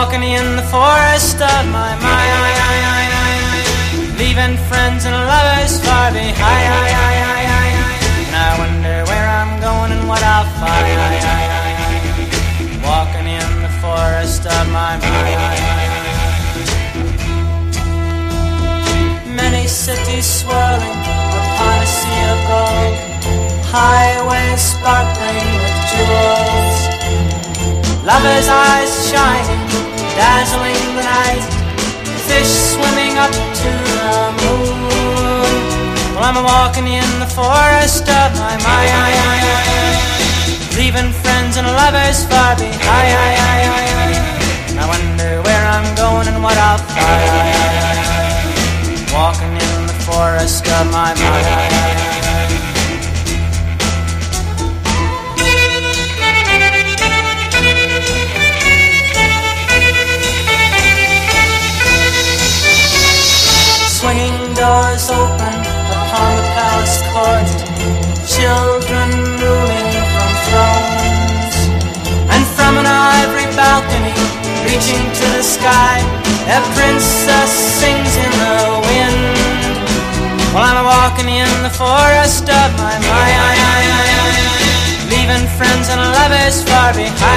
walking in the forest of my mind, leaving friends and lovers far behind. And I wonder where I'm going and what I'll find, walking in the forest of my mind. Many cities swirling upon a sea of gold, highways sparkling with jewels, lovers' eyes shining, dazzling the night, fish swimming up to the moon. Well, I'm walking in the forest of my mind, leaving friends and lovers far behind. I wonder where I'm going and what I'll find, walking in the forest of my mind. Swinging doors open upon the palace court, children ruling from thrones, and from an ivory balcony reaching to the sky, a princess sings in the wind. Well, I'm walking in the forest of my mind, leaving friends and lovers far behind.